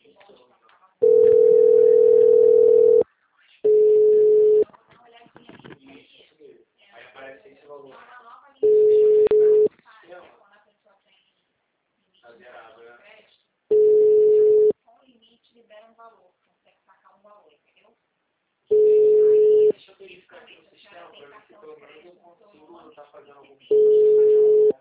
Aí aparece esse valor. Tá zerado, né? Deixa eu verificar aqui no sistema para ver se pelo menos eu consigo estar fazendo alguma coisa.